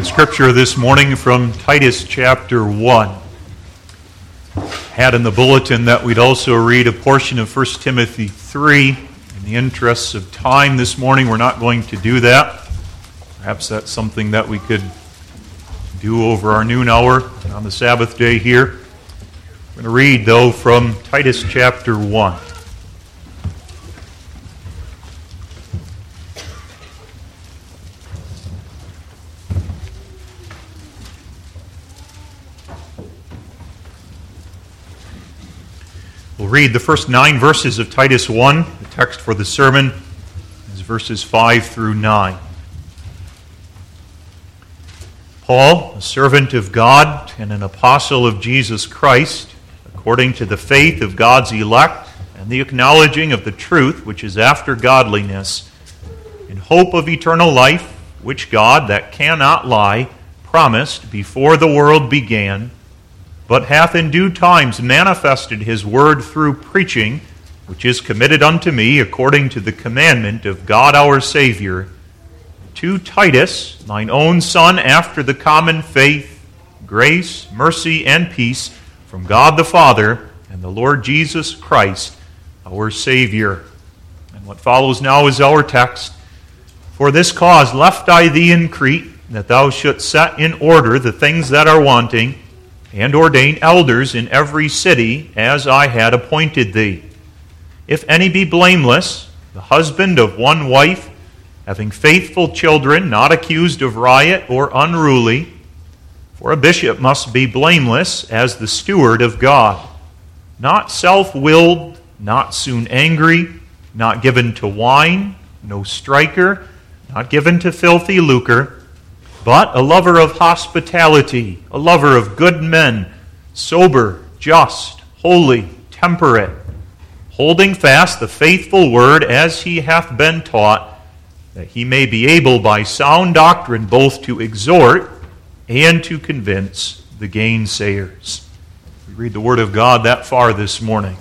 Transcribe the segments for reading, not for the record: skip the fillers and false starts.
sacred scripture this morning from Titus chapter 1. Had in the bulletin that we'd also read a portion of 1 Timothy 3. In the interests of time this morning, we're not going to do that. Perhaps that's something that we could do over our noon hour on the Sabbath day here. We're going to read, though, from Titus chapter 1. We'll read the first 9 verses of Titus 1. The text for the sermon is verses 5 through 9. Paul, a servant of God and an apostle of Jesus Christ, according to the faith of God's elect and the acknowledging of the truth which is after godliness, in hope of eternal life, which God, that cannot lie, promised before the world began, but hath in due times manifested his word through preaching, which is committed unto me according to the commandment of God our Savior, to Titus, thine own son, after the common faith, grace, mercy, and peace from God the Father and the Lord Jesus Christ, our Savior. And what follows now is our text. For this cause left I thee in Crete, that thou shouldst set in order the things that are wanting, and ordain elders in every city, as I had appointed thee. If any be blameless, the husband of one wife, having faithful children, not accused of riot or unruly, for a bishop must be blameless as the steward of God, not self-willed, not soon angry, not given to wine, no striker, not given to filthy lucre, but a lover of hospitality, a lover of good men, sober, just, holy, temperate, holding fast the faithful word as he hath been taught, that he may be able by sound doctrine both to exhort and to convince the gainsayers. We read the word of God that far this morning.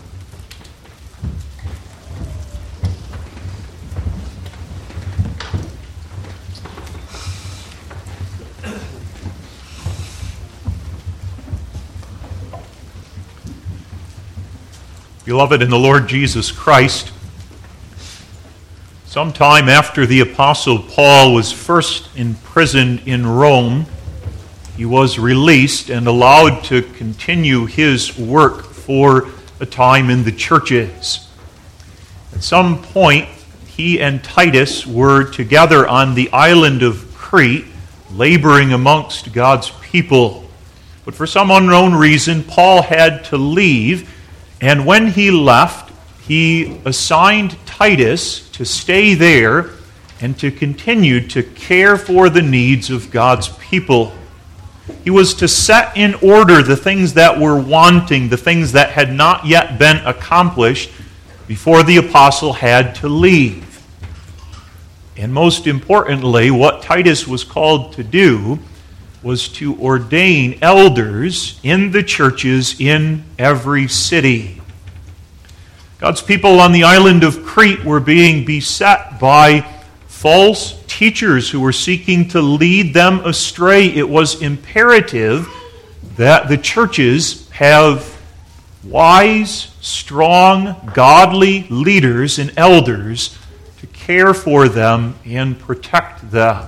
Beloved in the Lord Jesus Christ, sometime after the Apostle Paul was first imprisoned in Rome, he was released and allowed to continue his work for a time in the churches. At some point, he and Titus were together on the island of Crete, laboring amongst God's people. But for some unknown reason, Paul had to leave. And when he left, he assigned Titus to stay there and to continue to care for the needs of God's people. He was to set in order the things that were wanting, the things that had not yet been accomplished before the apostle had to leave. And most importantly, what Titus was called to do was to ordain elders in the churches in every city. God's people on the island of Crete were being beset by false teachers who were seeking to lead them astray. It was imperative that the churches have wise, strong, godly leaders and elders to care for them and protect them.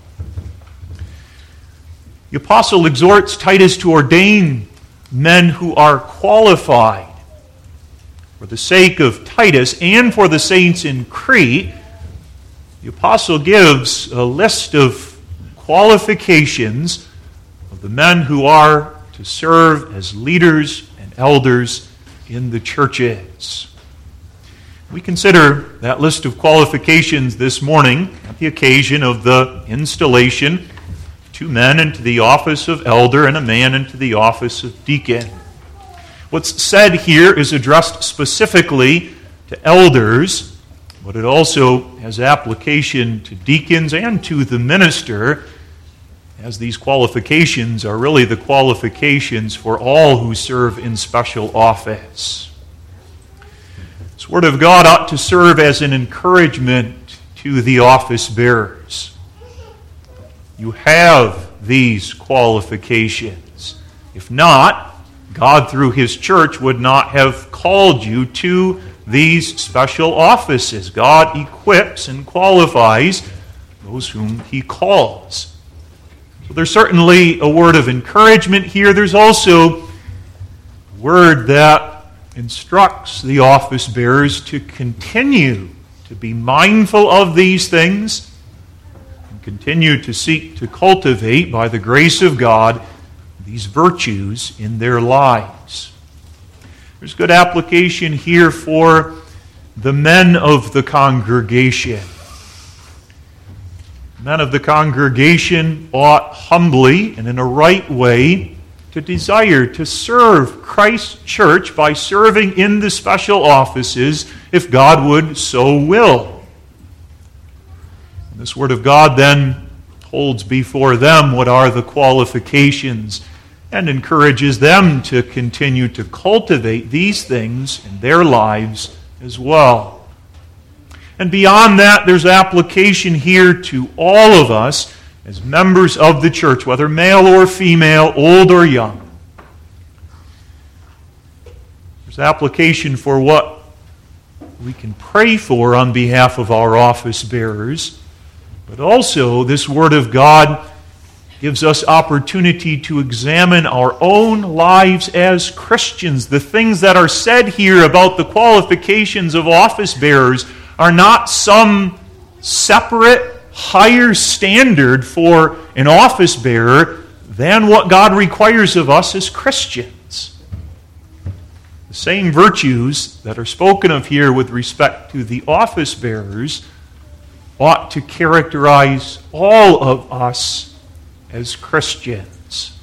The apostle exhorts Titus to ordain men who are qualified. For the sake of Titus and for the saints in Crete, the apostle gives a list of qualifications of the men who are to serve as leaders and elders in the churches. We consider that list of qualifications this morning at the occasion of the installation 2 men into the office of elder and a man into the office of deacon. What's said here is addressed specifically to elders, but it also has application to deacons and to the minister, as these qualifications are really the qualifications for all who serve in special office. This Word of God ought to serve as an encouragement to the office bearers. You have these qualifications. If not, God through His church would not have called you to these special offices. God equips and qualifies those whom He calls. So there's certainly a word of encouragement here. There's also a word that instructs the office bearers to continue to be mindful of these things and continue to seek to cultivate, by the grace of God, these virtues in their lives. There's good application here for the men of the congregation. Men of the congregation ought humbly and in a right way to desire to serve Christ's church by serving in the special offices if God would so will. And this Word of God then holds before them what are the qualifications and encourages them to continue to cultivate these things in their lives as well. And beyond that, there's application here to all of us as members of the church, whether male or female, old or young. There's application for what we can pray for on behalf of our office bearers, but also this Word of God gives us opportunity to examine our own lives as Christians. The things that are said here about the qualifications of office bearers are not some separate, higher standard for an office bearer than what God requires of us as Christians. The same virtues that are spoken of here with respect to the office bearers ought to characterize all of us as Christians.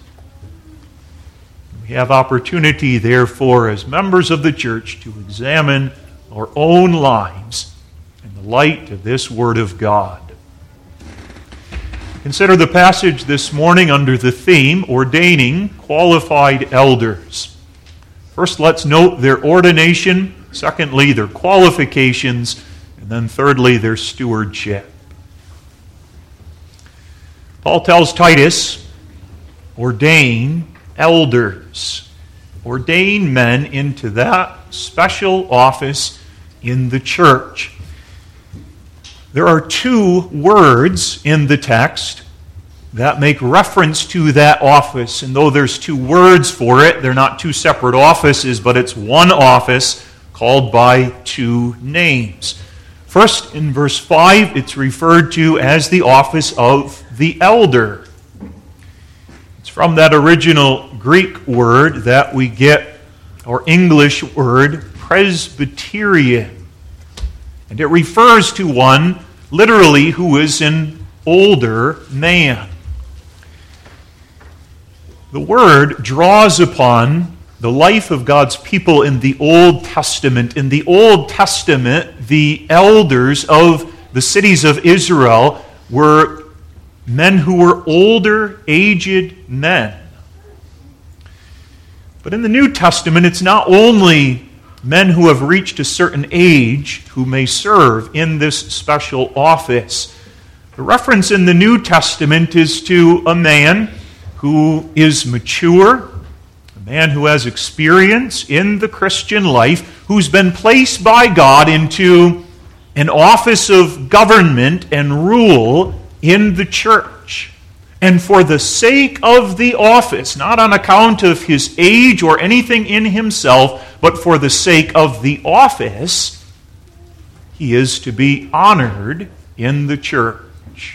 We have opportunity, therefore, as members of the church, to examine our own lives in the light of this Word of God. Consider the passage this morning under the theme, ordaining qualified elders. First, let's note their ordination. Secondly, their qualifications. And then thirdly, their stewardship. Paul tells Titus, ordain elders. Ordain men into that special office in the church. There are two words in the text that make reference to that office. And though there's two words for it, they're not two separate offices, but it's one office called by two names. First, in verse 5, it's referred to as the office of the elder. It's from that original Greek word that we get our English word presbyterian. And it refers to one, literally, who is an older man. The word draws upon the life of God's people in the Old Testament. In the Old Testament, the elders of the cities of Israel were men who were older, aged men. But in the New Testament, it's not only men who have reached a certain age who may serve in this special office. The reference in the New Testament is to a man who is mature, a man who has experience in the Christian life, who's been placed by God into an office of government and rule in the church. And for the sake of the office, not on account of his age or anything in himself, but for the sake of the office, he is to be honored in the church.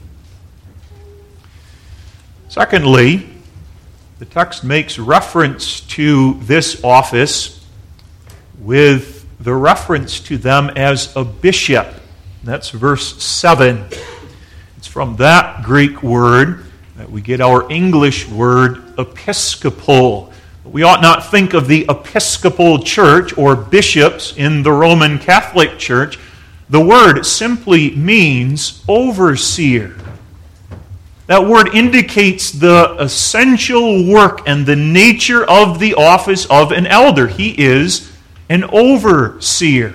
Secondly, the text makes reference to this office with the reference to them as a bishop. That's verse 7. It's from that Greek word that we get our English word episcopal. We ought not think of the Episcopal Church or bishops in the Roman Catholic Church. The word simply means overseer. That word indicates the essential work and the nature of the office of an elder. He is an overseer.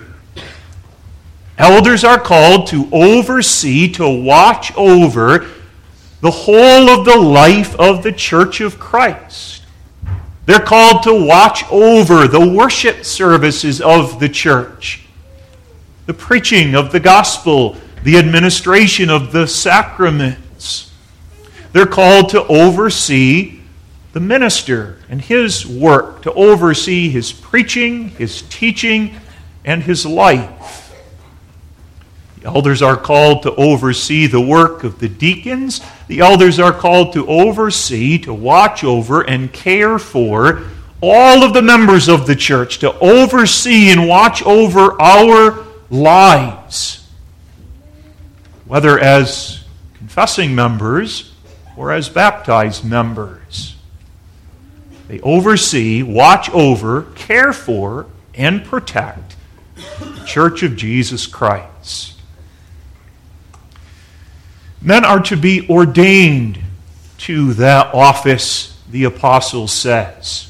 Elders are called to oversee, to watch over the whole of the life of the church of Christ. They're called to watch over the worship services of the church, the preaching of the gospel, the administration of the sacraments. They're called to oversee the minister and his work, to oversee his preaching, his teaching, and his life. The elders are called to oversee the work of the deacons. The elders are called to oversee, to watch over, and care for all of the members of the church, to oversee and watch over our lives, whether as confessing members or as baptized members. They oversee, watch over, care for, and protect the Church of Jesus Christ. Men are to be ordained to that office, the apostle says.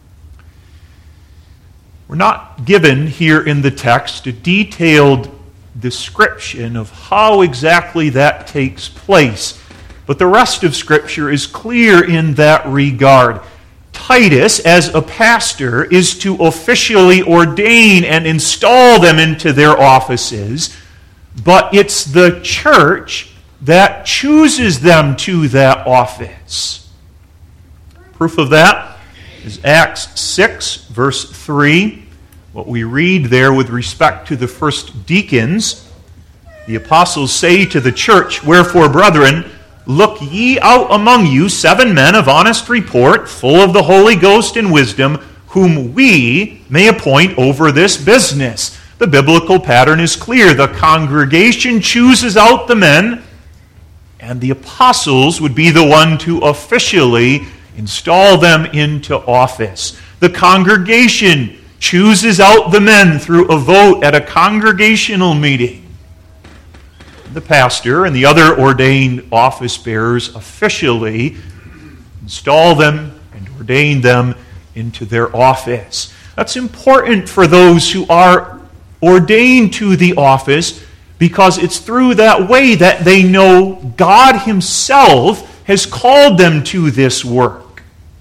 We're not given here in the text a detailed description of how exactly that takes place, but the rest of Scripture is clear in that regard. Titus, as a pastor, is to officially ordain and install them into their offices, but it's the church that chooses them to that office. Proof of that is Acts 6, verse 3. What we read there with respect to the first deacons. The apostles say to the church, "Wherefore, brethren, look ye out among you 7 men of honest report, full of the Holy Ghost and wisdom, whom we may appoint over this business." The biblical pattern is clear. The congregation chooses out the men, and the apostles would be the one to officially install them into office. The congregation chooses out the men through a vote at a congregational meeting. The pastor and the other ordained office bearers officially install them and ordain them into their office. That's important for those who are ordained to the office, because it's through that way that they know God Himself has called them to this work.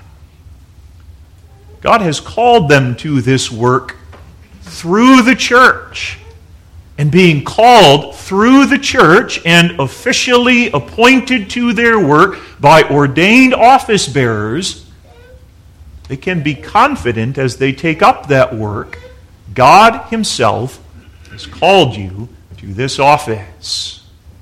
God has called them to this work through the church. And being called through the church and officially appointed to their work by ordained office bearers, they can be confident as they take up that work, God Himself has called you to this office.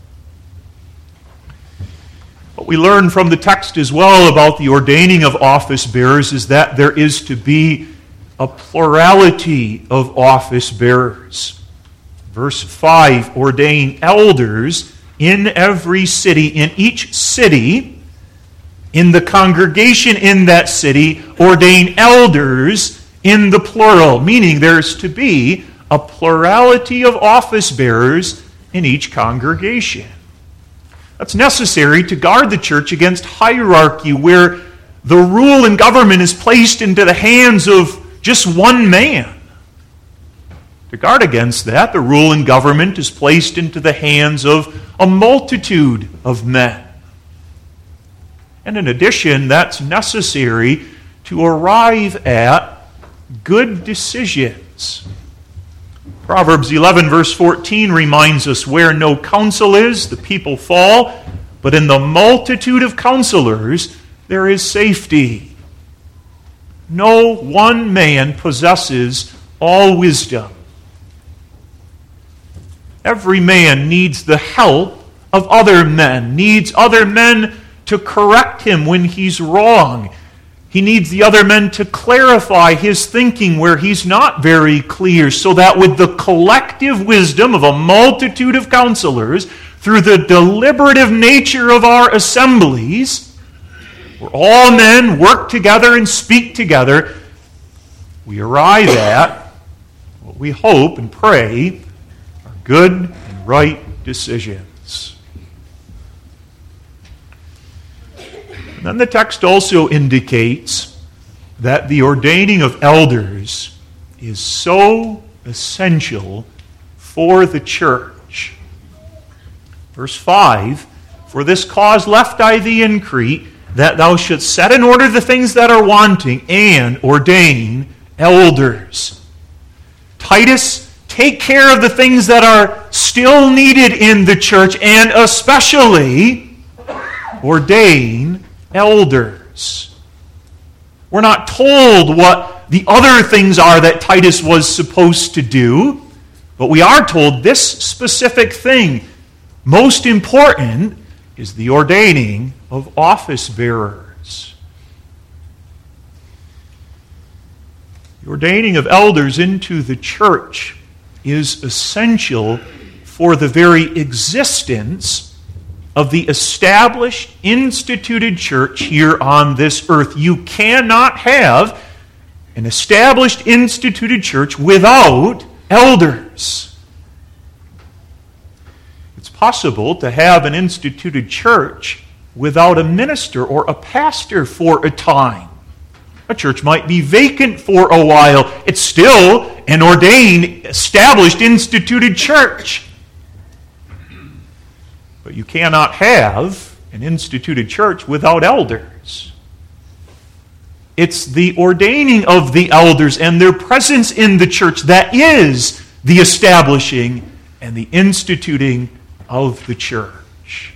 What we learn from the text as well about the ordaining of office bearers is that there is to be a plurality of office bearers. Verse 5, ordain elders in every city. In each city, in the congregation in that city, ordain elders in the plural, meaning there's to be a plurality of office bearers in each congregation. That's necessary to guard the church against hierarchy, where the rule and government is placed into the hands of just one man. To guard against that, the rule and government is placed into the hands of a multitude of men. And in addition, that's necessary to arrive at good decisions. Proverbs 11, verse 14 reminds us, where no counsel is, the people fall, but in the multitude of counselors there is safety. No one man possesses all wisdom. Every man needs the help of other men, needs other men to correct him when he's wrong. He needs the other men to clarify his thinking where he's not very clear, so that with the collective wisdom of a multitude of counselors, through the deliberative nature of our assemblies, where all men work together and speak together, we arrive at what we hope and pray are good and right decisions. And then the text also indicates that the ordaining of elders is so essential for the church. Verse 5, For this cause left I thee in Crete, that thou shouldst set in order the things that are wanting, and ordain elders. Titus, take care of the things that are still needed in the church, and especially ordain elders. We're not told what the other things are that Titus was supposed to do, but we are told this specific thing, most important, is the ordaining of office bearers. The ordaining of elders into the church is essential for the very existence of the established, instituted church here on this earth. You cannot have an established, instituted church without elders. It's possible to have an instituted church without a minister or a pastor for a time. A church might be vacant for a while. It's still an ordained, established, instituted church. But you cannot have an instituted church without elders. It's the ordaining of the elders and their presence in the church that is the establishing and the instituting of the church.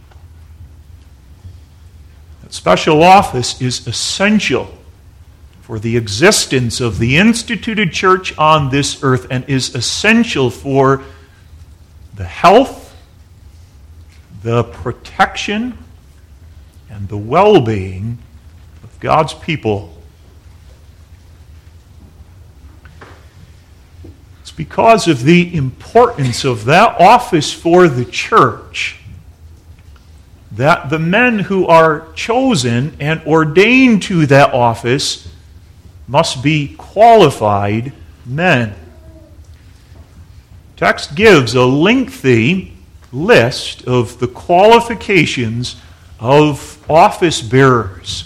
That special office is essential for the existence of the instituted church on this earth and is essential for the health, the protection, and the well-being of God's people. It's because of the importance of that office for the church that the men who are chosen and ordained to that office must be qualified men. The text gives a lengthy list of the qualifications of office bearers.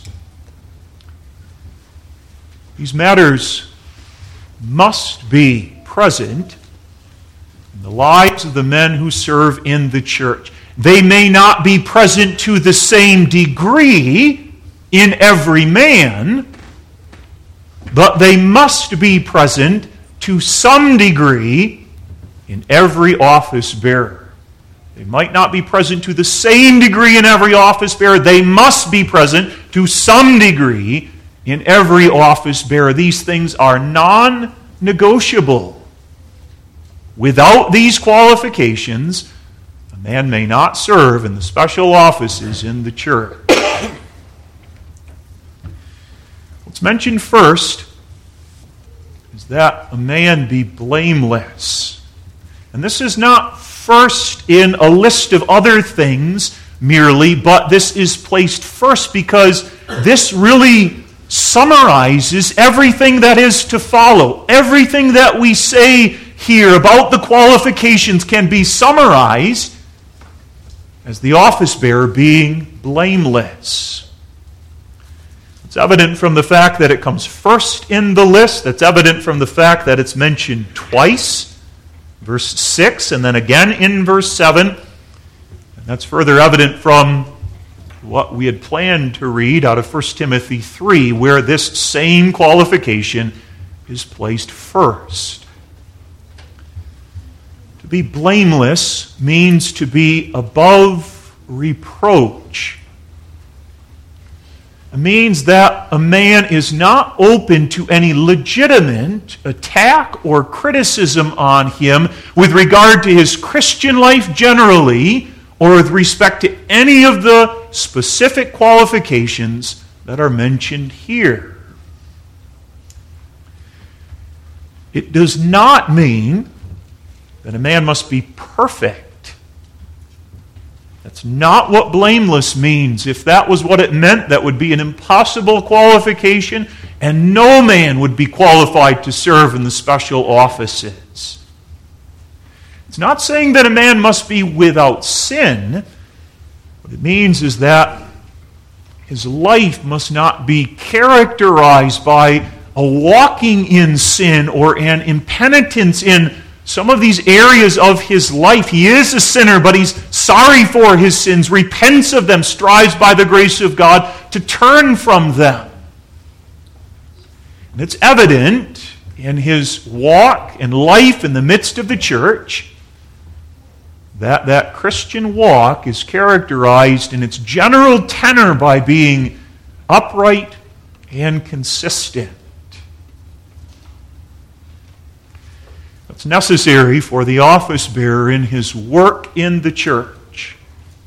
These matters must be present in the lives of the men who serve in the church. They may not be present to the same degree in every man, but they must be present to some degree in every office bearer. They might not be present to the same degree in every office bearer. They must be present to some degree in every office bearer. These things are non-negotiable. Without these qualifications, a man may not serve in the special offices in the church. What's mentioned first is that a man be blameless. And this is not first in a list of other things merely, but this is placed first because this really summarizes everything that is to follow. Everything that we say here about the qualifications can be summarized as the office bearer being blameless. It's evident from the fact that it comes first in the list. It's evident from the fact that it's mentioned twice, verse 6 and then again in verse 7. And that's further evident from what we had planned to read out of 1 Timothy 3, where this same qualification is placed first. To be blameless means to be above reproach. It means that a man is not open to any legitimate attack or criticism on him with regard to his Christian life generally, or with respect to any of the specific qualifications that are mentioned here. It does not mean that a man must be perfect. That's not what blameless means. If that was what it meant, that would be an impossible qualification, and no man would be qualified to serve in the special offices. It's not saying that a man must be without sin. What it means is that his life must not be characterized by a walking in sin or an impenitence in some of these areas of his life. He is a sinner, but he's sorry for his sins, repents of them, strives by the grace of God to turn from them. And it's evident in his walk and life in the midst of the church that Christian walk is characterized in its general tenor by being upright and consistent. It's necessary for the office bearer in his work in the church.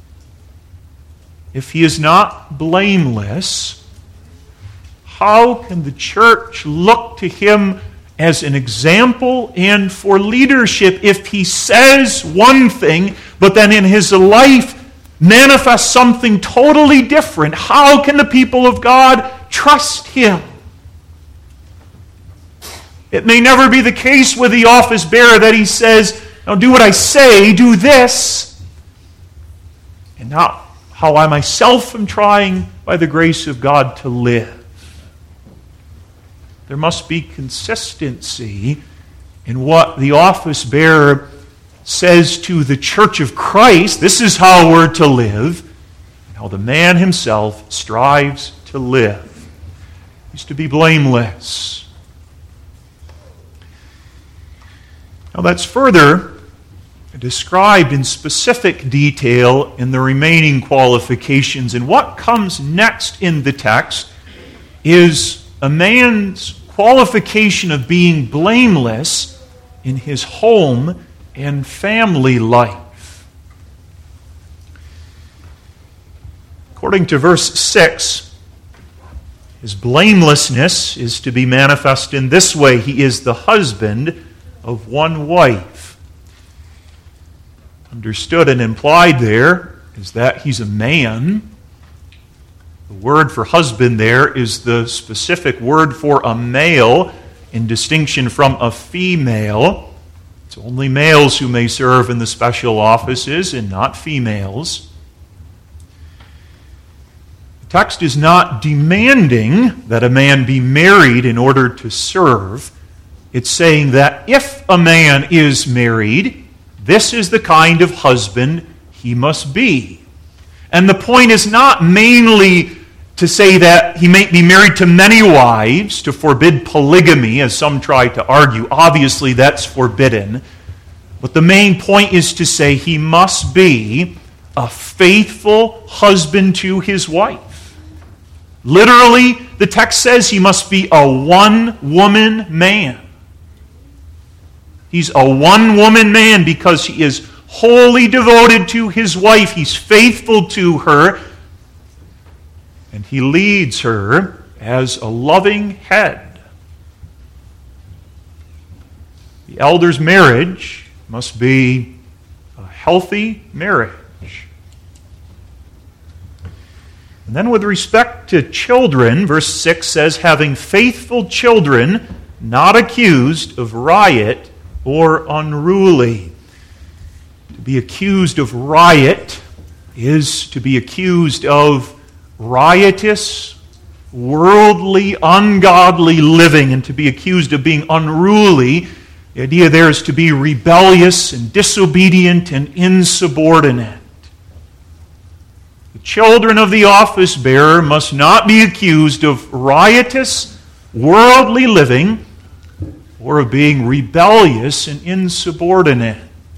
If he is not blameless, how can the church look to him as an example and for leadership if he says one thing, but then in his life manifests something totally different? How can the people of God trust him? It may never be the case with the office bearer that he says, "Now do what I say, do this," and not how I myself am trying by the grace of God to live. There must be consistency in what the office bearer says to the church of Christ. This is how we're to live, and how the man himself strives to live. He's to be blameless. Now that's further described in specific detail in the remaining qualifications. And what comes next in the text is a man's qualification of being blameless in his home and family life. According to verse 6, his blamelessness is to be manifest in this way: he is the husband of one wife. Understood and implied there is that he's a man. The word for husband there is the specific word for a male in distinction from a female. It's only males who may serve in the special offices and not females. The text is not demanding that a man be married in order to serve. It's saying that if a man is married, this is the kind of husband he must be. And the point is not mainly to say that he may be married to many wives, to forbid polygamy, as some try to argue. Obviously, that's forbidden. But the main point is to say he must be a faithful husband to his wife. Literally, the text says he must be a one-woman man. He's a one-woman man because he is wholly devoted to his wife. He's faithful to her. And he leads her as a loving head. The elder's marriage must be a healthy marriage. And then with respect to children, verse 6 says, having faithful children, not accused of riot or unruly. To be accused of riot is to be accused of riotous, worldly, ungodly living, and to be accused of being unruly. The idea there is to be rebellious and disobedient and insubordinate. The children of the office bearer must not be accused of riotous, worldly living or of being rebellious and insubordinate.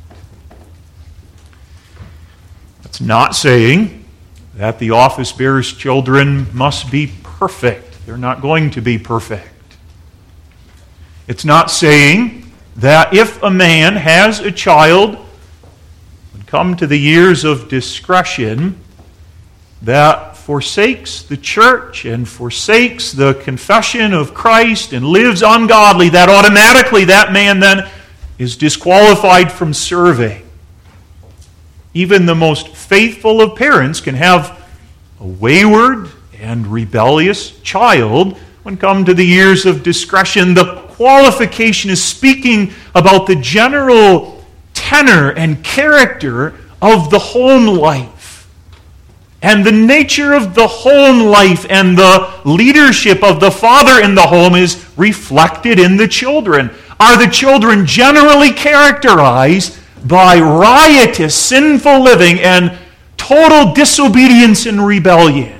That's not saying that the office bearer's children must be perfect. They're not going to be perfect. It's not saying that if a man has a child and come to the years of discretion that forsakes the church and forsakes the confession of Christ and lives ungodly, that automatically that man then is disqualified from serving. Even the most faithful of parents can have a wayward and rebellious child when come to the years of discretion. The qualification is speaking about the general tenor and character of the home life. And the nature of the home life and the leadership of the father in the home is reflected in the children. Are the children generally characterized by riotous, sinful living and total disobedience and rebellion?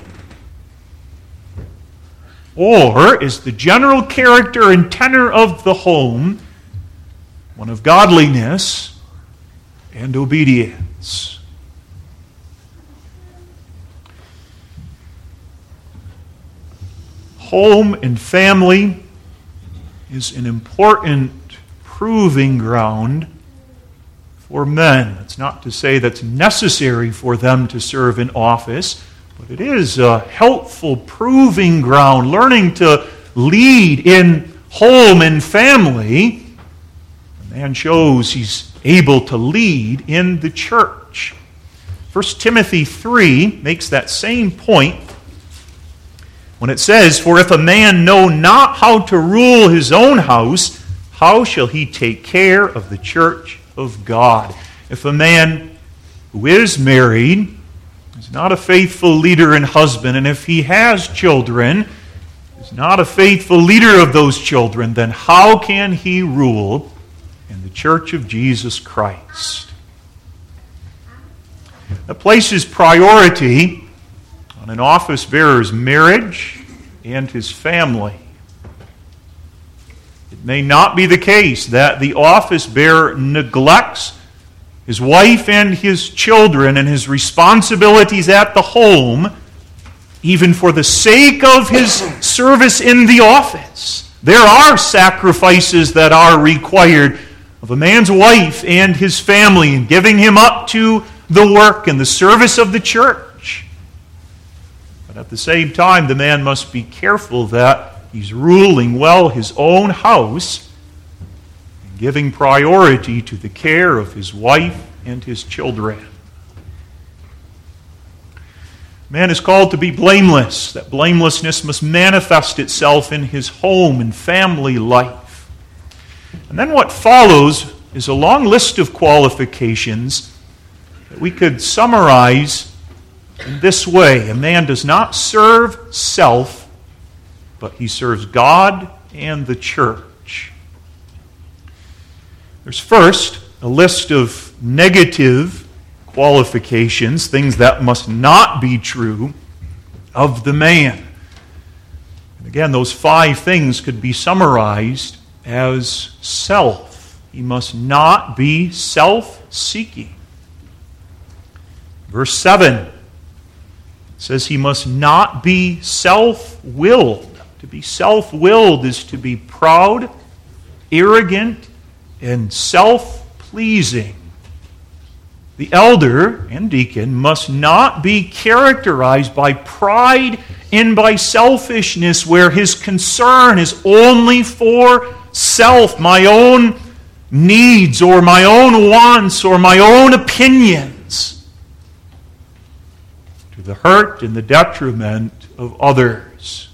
Or is the general character and tenor of the home one of godliness and obedience? Home and family is an important proving ground for men. It's not to say that's necessary for them to serve in office, but it is a helpful proving ground. Learning to lead in home and family, a man shows he's able to lead in the church. 1 Timothy 3 makes that same point when it says, "For if a man know not how to rule his own house, how shall he take care of the church of God?" If a man who is married is not a faithful leader and husband, and if he has children, is not a faithful leader of those children, then how can he rule in the church of Jesus Christ? That places priority on an office bearer's marriage and his family. It may not be the case that the office bearer neglects his wife and his children and his responsibilities at the home, even for the sake of his service in the office. There are sacrifices that are required of a man's wife and his family in giving him up to the work and the service of the church. But at the same time, the man must be careful that he's ruling well his own house and giving priority to the care of his wife and his children. Man is called to be blameless. That blamelessness must manifest itself in his home and family life. And then what follows is a long list of qualifications that we could summarize in this way. A man does not serve self, but he serves God and the church. There's first a list of negative qualifications, things that must not be true of the man. And again, those 5 things could be summarized as self. He must not be self-seeking. Verse 7 says he must not be self-willed. To be self-willed is to be proud, arrogant, and self-pleasing. The elder and deacon must not be characterized by pride and by selfishness, where his concern is only for self, my own needs or my own wants or my own opinions, to the hurt and the detriment of others.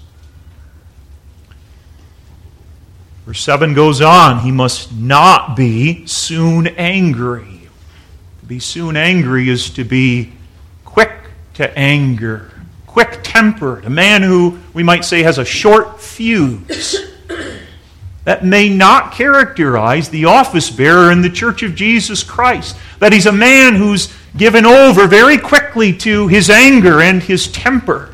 Verse 7 goes on, he must not be soon angry. To be soon angry is to be quick to anger, quick-tempered, a man who we might say has a short fuse. That may not characterize the office bearer in the Church of Jesus Christ. That he's a man who's given over very quickly to his anger and his temper.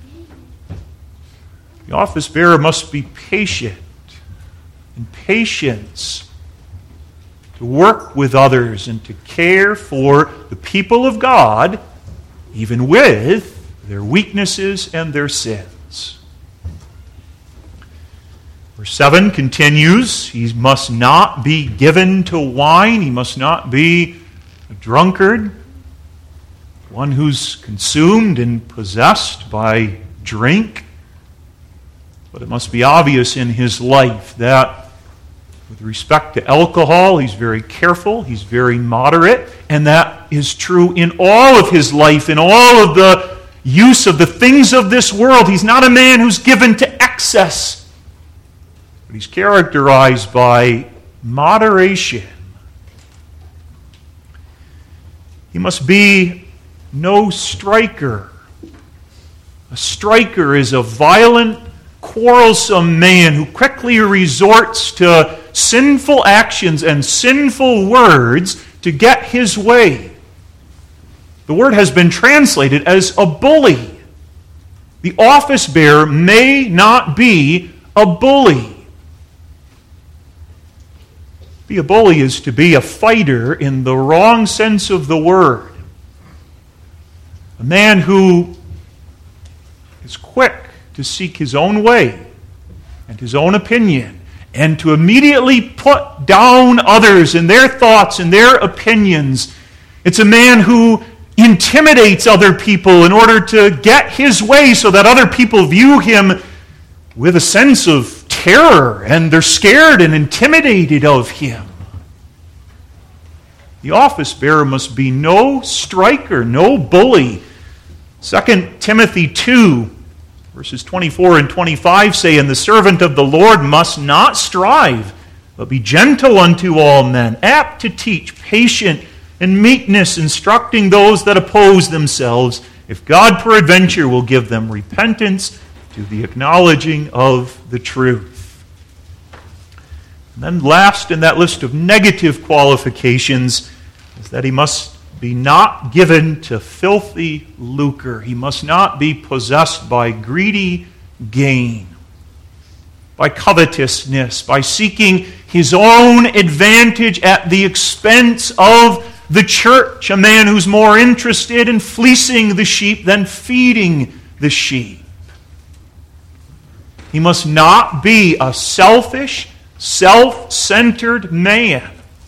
The office bearer must be patient, and patience to work with others and to care for the people of God, even with their weaknesses and their sins. Verse 7 continues, he must not be given to wine, he must not be a drunkard, one who's consumed and possessed by drink. But it must be obvious in his life that with respect to alcohol, he's very careful, he's very moderate, and that is true in all of his life, in all of the use of the things of this world. He's not a man who's given to excess, but he's characterized by moderation. He must be no striker. A striker is a violent, quarrelsome man who quickly resorts to sinful actions and sinful words to get his way. The word has been translated as a bully. The office bearer may not be a bully. Be a bully is to be a fighter in the wrong sense of the word. A man who is quick to seek his own way and his own opinion, and to immediately put down others and their thoughts and their opinions. It's a man who intimidates other people in order to get his way so that other people view him with a sense of terror, and they're scared and intimidated of him. The office bearer must be no striker, no bully. 2 Timothy 2, verses 24 and 25 say, "And the servant of the Lord must not strive, but be gentle unto all men, apt to teach, patient and meekness, instructing those that oppose themselves, if God peradventure will give them repentance to the acknowledging of the truth." And then last in that list of negative qualifications is that he must be not given to filthy lucre. He must not be possessed by greedy gain, by covetousness, by seeking his own advantage at the expense of the church, a man who's more interested in fleecing the sheep than feeding the sheep. He must not be a selfish, self-centered man,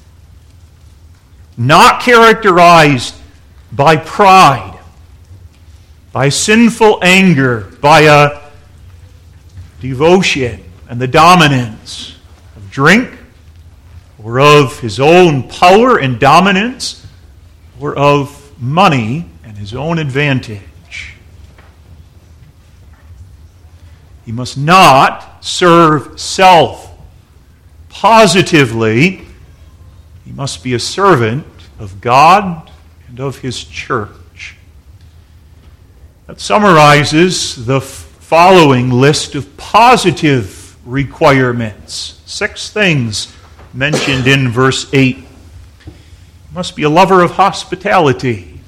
not characterized by pride, by sinful anger, by a devotion and the dominance of drink, or of his own power and dominance, or of money and his own advantage. He must not serve self positively. He must be a servant of God and of his church. That summarizes the following list of positive requirements. 6 things mentioned in verse 8. He must be a lover of hospitality.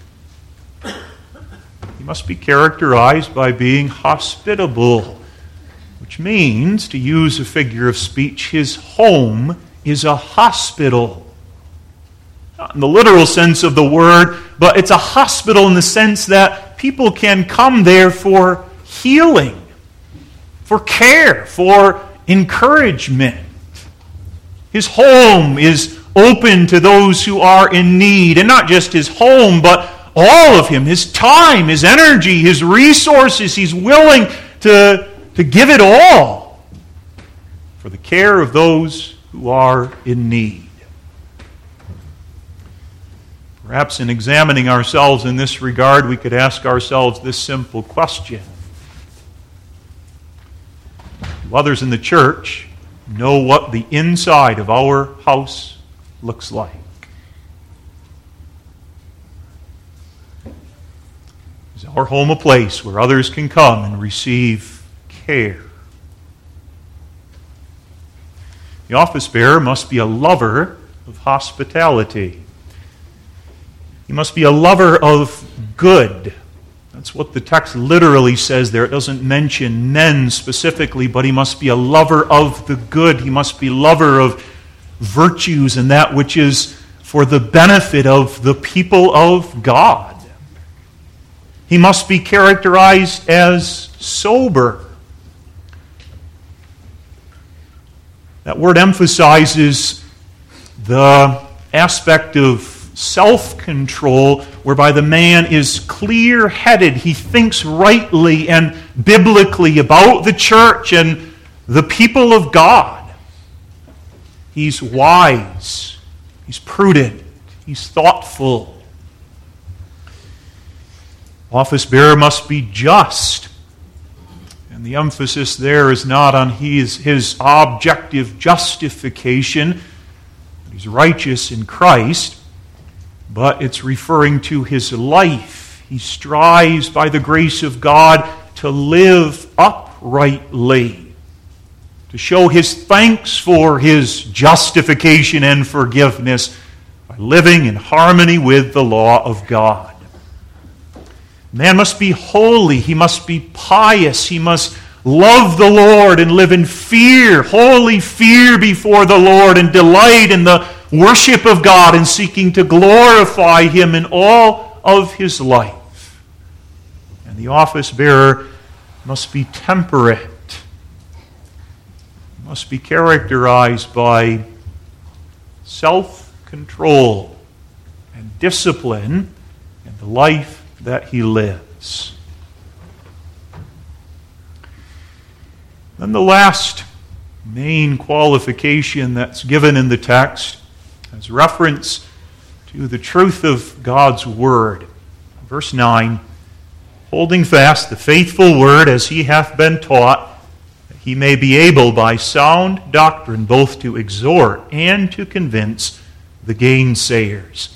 He must be characterized by being hospitable, which means, to use a figure of speech, his home is a hospital. Not in the literal sense of the word, but it's a hospital in the sense that people can come there for healing, for care, for encouragement. His home is open to those who are in need, and not just his home, but all of him, his time, his energy, his resources. He's willing to give it all for the care of those who are in need. Perhaps in examining ourselves in this regard, we could ask ourselves this simple question: do others in the church know what the inside of our house looks like? Is our home a place where others can come and receive care? The office bearer must be a lover of hospitality. He must be a lover of good. That's what the text literally says there. It doesn't mention men specifically, but he must be a lover of the good. He must be a lover of virtues and that which is for the benefit of the people of God. He must be characterized as sober. That word emphasizes the aspect of self-control, whereby the man is clear-headed. He thinks rightly and biblically about the church and the people of God. He's wise. He's prudent. He's thoughtful. Office bearer must be just. And the emphasis there is not on his objective justification. He's righteous in Christ. But it's referring to his life. He strives by the grace of God to live uprightly, to show his thanks for his justification and forgiveness by living in harmony with the law of God. Man must be holy. He must be pious. He must love the Lord and live in fear, holy fear before the Lord, and delight in the worship of God and seeking to glorify Him in all of his life. And the office bearer must be temperate, must be characterized by self-control and discipline in the life that he lives. Then the last main qualification that's given in the text has reference to the truth of God's Word. Verse 9, holding fast the faithful Word as he hath been taught, that he may be able by sound doctrine both to exhort and to convince the gainsayers.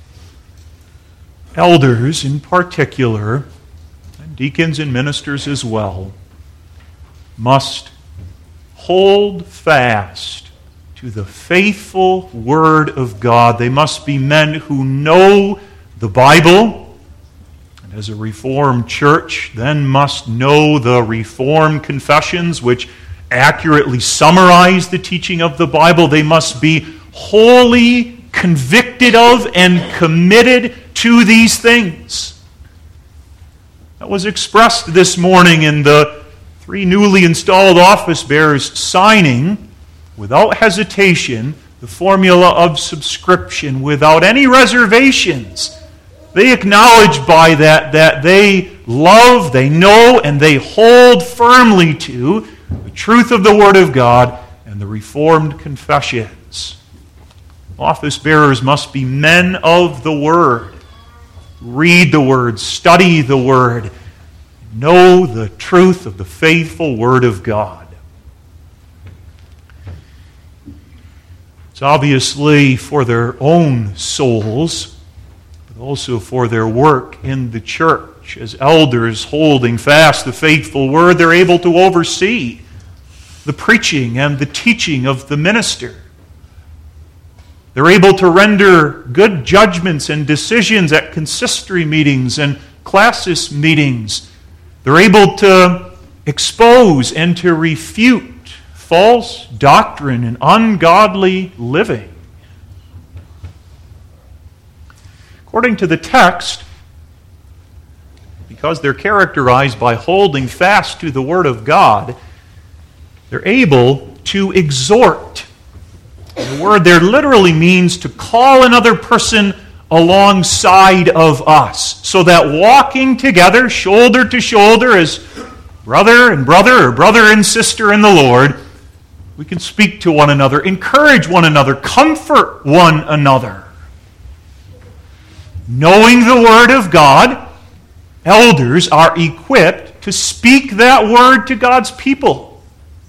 Elders in particular, and deacons and ministers as well, must hold fast to the faithful Word of God. They must be men who know the Bible, and as a Reformed church, then must know the Reformed confessions, which accurately summarize the teaching of the Bible. They must be wholly convicted of and committed to these things. That was expressed this morning in the 3 newly installed office bearers signing, without hesitation, the formula of subscription, without any reservations. They acknowledge by that they love, they know, and they hold firmly to the truth of the Word of God and the Reformed confessions. Office bearers must be men of the Word. Read the Word, study the Word, know the truth of the faithful Word of God. It's obviously for their own souls, but also for their work in the church. As elders holding fast the faithful Word, they're able to oversee the preaching and the teaching of the minister. They're able to render good judgments and decisions at consistory meetings and classis meetings. They're able to expose and to refute false doctrine and ungodly living. According to the text, because they're characterized by holding fast to the Word of God, they're able to exhort. The word there literally means to call another person alongside of us, so that walking together, shoulder to shoulder, as brother and brother or brother and sister in the Lord, we can speak to one another, encourage one another, comfort one another. Knowing the Word of God, elders are equipped to speak that Word to God's people.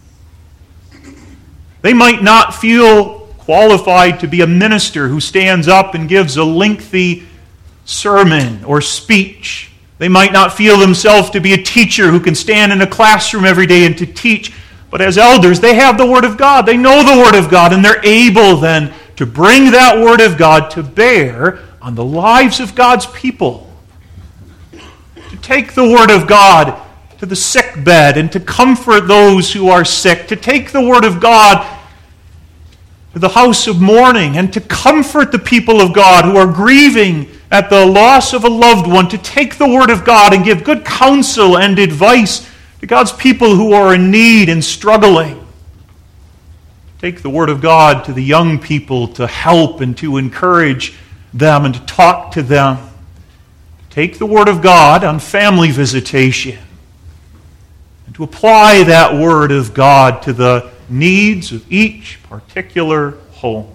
They might not feel qualified to be a minister who stands up and gives a lengthy sermon or speech. They might not feel themselves to be a teacher who can stand in a classroom every day and to teach. But as elders, they have the Word of God. They know the Word of God, and they're able then to bring that Word of God to bear on the lives of God's people. To take the Word of God to the sick bed and to comfort those who are sick. To take the Word of God to the house of mourning and to comfort the people of God who are grieving at the loss of a loved one. To take the Word of God and give good counsel and advice to God's people who are in need and struggling. Take the Word of God to the young people to help and to encourage them and to talk to them. Take the Word of God on family visitation and to apply that Word of God to the needs of each particular home.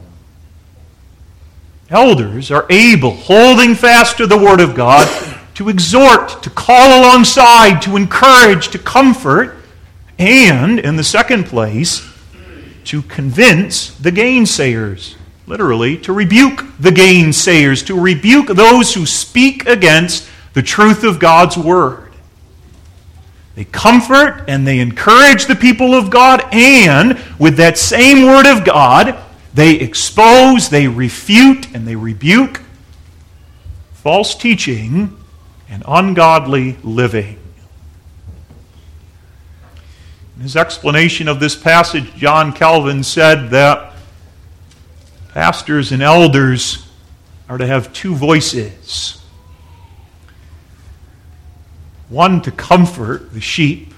Elders are able, holding fast to the Word of God, to exhort, to call alongside, to encourage, to comfort, and, in the second place, to convince the gainsayers. Literally, to rebuke the gainsayers, to rebuke those who speak against the truth of God's Word. They comfort and they encourage the people of God, and with that same Word of God, They expose, they refute, and they rebuke false teaching and ungodly living. In his explanation of this passage, John Calvin said that pastors and elders are to have two voices. One to comfort the sheep,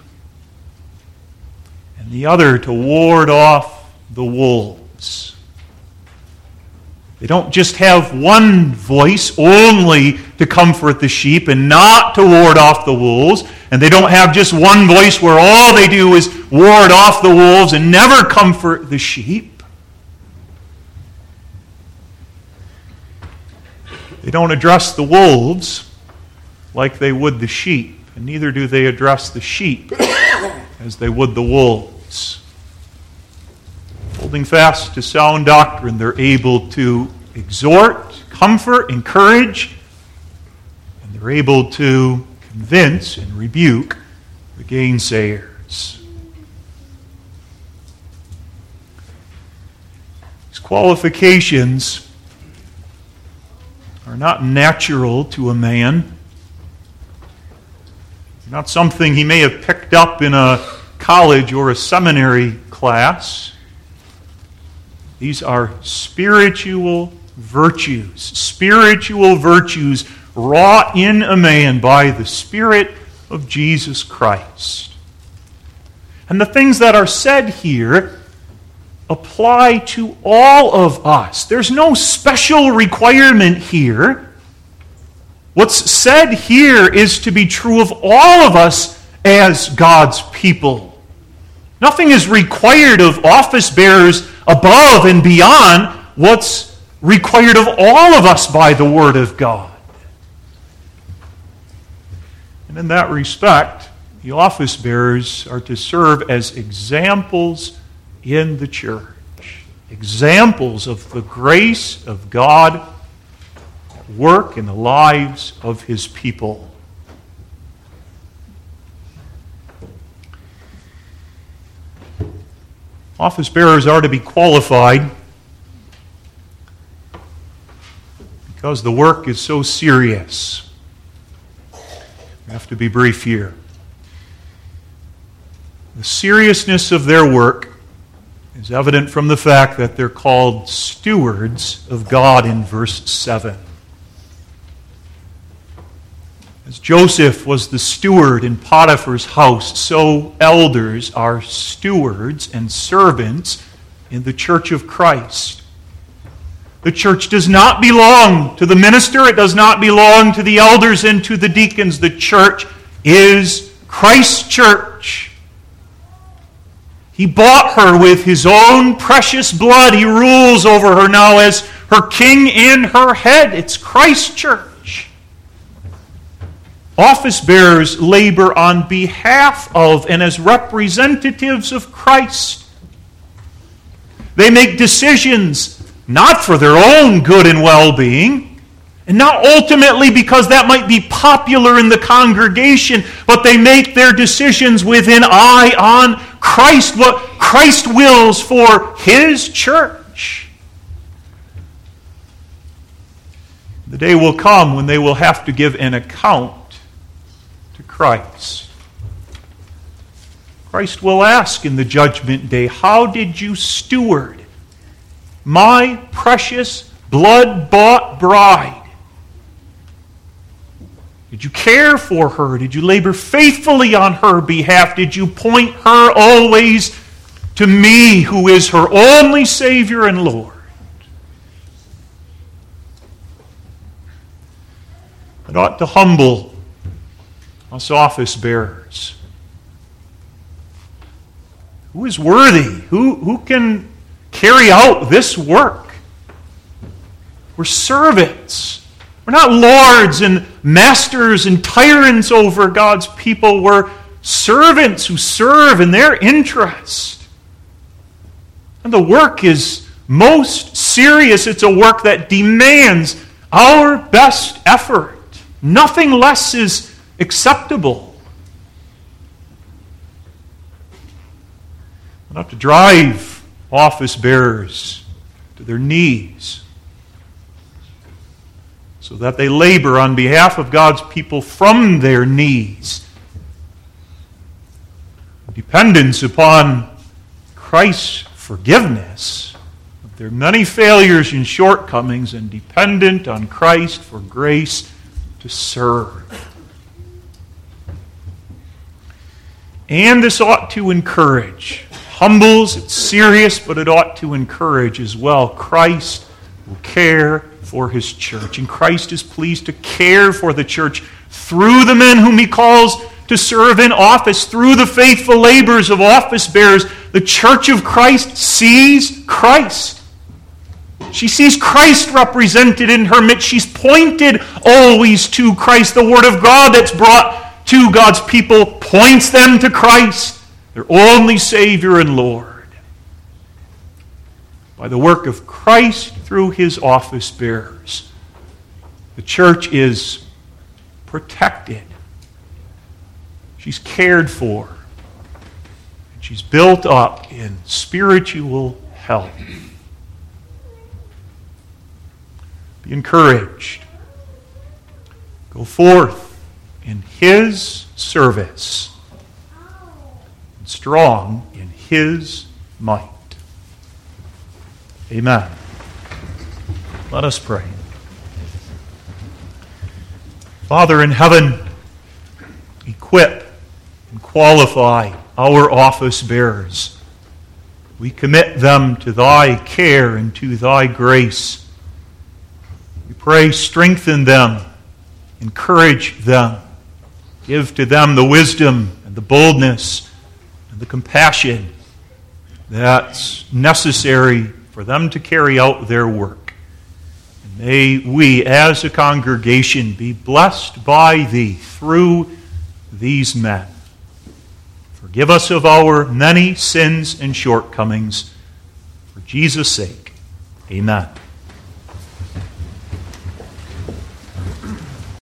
and the other to ward off the wolves. They don't just have one voice only to comfort the sheep and not to ward off the wolves. And they don't have just one voice where all they do is ward off the wolves and never comfort the sheep. They don't address the wolves like they would the sheep, and neither do they address the sheep as they would the wolves. Holding fast to sound doctrine, they're able to exhort, comfort, encourage, and they're able to convince and rebuke the gainsayers. These qualifications are not natural to a man. They're not something he may have picked up in a college or a seminary class. These are spiritual virtues wrought in a man by the Spirit of Jesus Christ. And the things that are said here apply to all of us. There's no special requirement here. What's said here is to be true of all of us as God's people. Nothing is required of office bearers above and beyond what's required of all of us by the Word of God. And in that respect, the office bearers are to serve as examples in the church. Examples of the grace of God at work in the lives of His people. Office bearers are to be qualified because the work is so serious. We have to be brief here. The seriousness of their work is evident from the fact that they're called stewards of God in verse 7. As Joseph was the steward in Potiphar's house, so elders are stewards and servants in the church of Christ. The church does not belong to the minister. It does not belong to the elders and to the deacons. The church is Christ's church. He bought her with His own precious blood. He rules over her now as her king and her head. It's Christ's church. Office bearers labor on behalf of and as representatives of Christ. They make decisions not for their own good and well-being, and not ultimately because that might be popular in the congregation, but they make their decisions with an eye on Christ, what Christ wills for His church. The day will come when they will have to give an account to Christ. Christ will ask in the judgment day, "How did you steward my precious blood-bought bride? Did you care for her? Did you labor faithfully on her behalf? Did you point her always to me, who is her only Savior and Lord?" It ought to humble us office bearers. Who is worthy? Who can carry out this work? We're servants. We're not lords and masters and tyrants over God's people. We're servants who serve in their interest. And the work is most serious. It's a work that demands our best effort. Nothing less is acceptable. We have to drive office bearers to their knees, so that they labor on behalf of God's people from their knees. Dependence upon Christ's forgiveness of their many failures and shortcomings, and dependent on Christ for grace to serve. And this ought to encourage. Humbles, it's serious, but it ought to encourage as well. Christ will care for His church, and Christ is pleased to care for the church through the men whom He calls to serve in office, through the faithful labors of office bearers. The church of Christ sees Christ. She sees Christ represented in her midst. She's pointed always to Christ. The Word of God that's brought to God's people points them to Christ, their only Savior and Lord. By the work of Christ through His office bearers, the church is protected. She's cared for. And she's built up in spiritual health. Be encouraged. Go forth in His service, and strong in His might. Amen. Let us pray. Father in heaven, equip and qualify our office bearers. We commit them to Thy care and to Thy grace. We pray, strengthen them, encourage them. Give to them the wisdom and the boldness and the compassion that's necessary for them to carry out their work. And may we as a congregation be blessed by Thee through these men. Forgive us of our many sins and shortcomings. For Jesus' sake, amen.